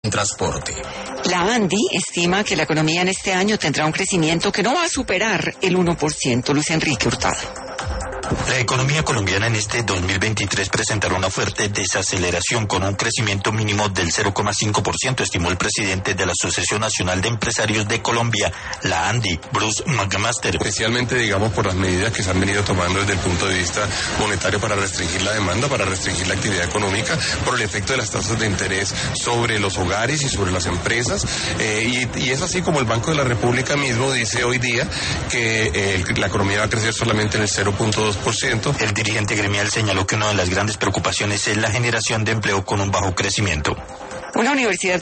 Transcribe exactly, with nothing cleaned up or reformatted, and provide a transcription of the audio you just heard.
transporte. La ANDI estima que la economía en este año tendrá un crecimiento que no va a superar el uno por ciento. Luis Enrique Hurtado. La economía colombiana en este dos mil veintitrés presentará una fuerte desaceleración con un crecimiento mínimo del cero coma cinco por ciento, estimó el presidente de la Asociación Nacional de Empresarios de Colombia, la ANDI, Bruce McMaster. Especialmente, digamos, por las medidas que se han venido tomando desde el punto de vista monetario para restringir la demanda, para restringir la actividad económica, por el efecto de las tasas de interés sobre los hogares y sobre las empresas. Eh, y, y es así como el Banco de la República mismo dice hoy día que eh, la economía va a crecer solamente en el cero punto dos por ciento. El dirigente gremial señaló que una de las grandes preocupaciones es la generación de empleo con un bajo crecimiento. Una universidad